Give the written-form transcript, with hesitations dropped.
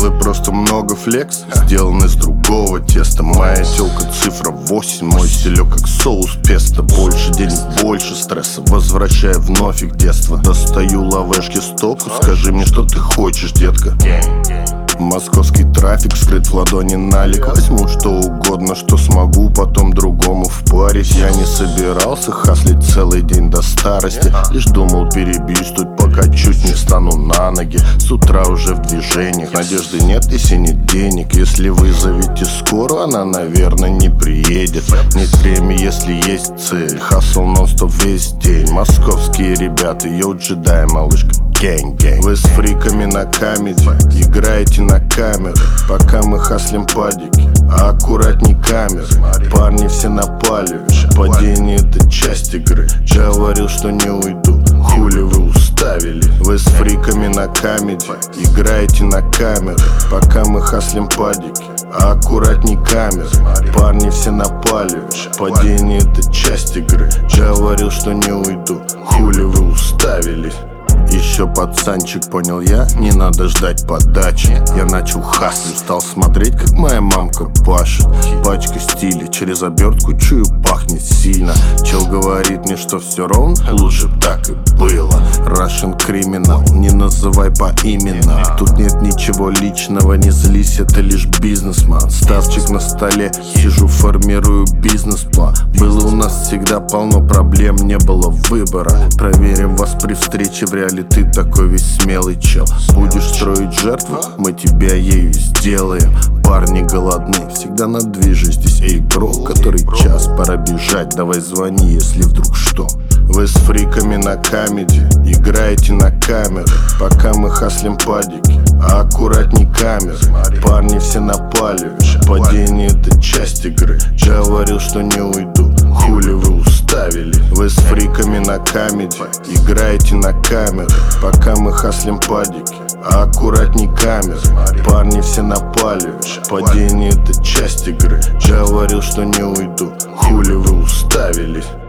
вы просто много флекс, сделан из другого теста. Моя телка цифра 8, мой стилек как соус песто. Больше денег, больше стресса, возвращая вновь их детство. Достаю лавешки стопу, скажи мне, что ты хочешь, детка. Московский трафик скрыт в ладони налик. Возьму что угодно, что смогу, потом другому впарить. Я не собирался хаслить целый день до старости, лишь думал перебистуть, пока чуть не стану на ноги. С утра уже в движениях, надежды нет, если нет денег. Если вызовете скорую, она, наверное, не приедет. Нет времени, если есть цель. Хасл нон-стоп весь день. Московские ребята, йоу, джедай, малышка. Гэнг-гэнг. Вы с фриками на камеди, играете на камеры, пока мы хаслим падики, а аккуратней камеры. Парни все напали, падение это часть игры. Говорил, что не уйду, хули вы уставили. Вы с фриками на камеди, играете на камеры, пока мы хаслим падики, а аккуратней камеры. Парни все напали, падение это часть игры. Говорил, что не уйду, хули вы уставили. Еще пацанчик, понял я, не надо ждать подачи. Я начал хаслить, стал смотреть, как моя мамка пашет. Пачка стиля, через обертку чую, пахнет сильно. Чел говорит мне, что все ровно, лучше б так и было. Russian криминал, не называй по именам. Тут нет ничего личного, не злись, это лишь бизнесмен. Ставчик на столе, сижу, формирую бизнес-план. Было у нас всегда полно проблем, не было выбора. Проверим вас при встрече в реале, ты такой весь смелый чел. Будешь строить жертву, мы тебя ею сделаем. Парни голодны, всегда на движе здесь. Эй, бро, который час, пора бежать, давай звони, если вдруг что. Вы с фриками на камеди, играете на камеры, пока мы хаслим падики, а аккуратней камеры. Парни все напали, падение это часть игры. Говорил, что не уйду, хули вы уставили. Вы с фриками на камеди, играете на камеры, пока мы хаслим падики, а аккуратней камеры. Парни все напали, падение это часть игры. Говорил, что не уйду, хули вы уставили.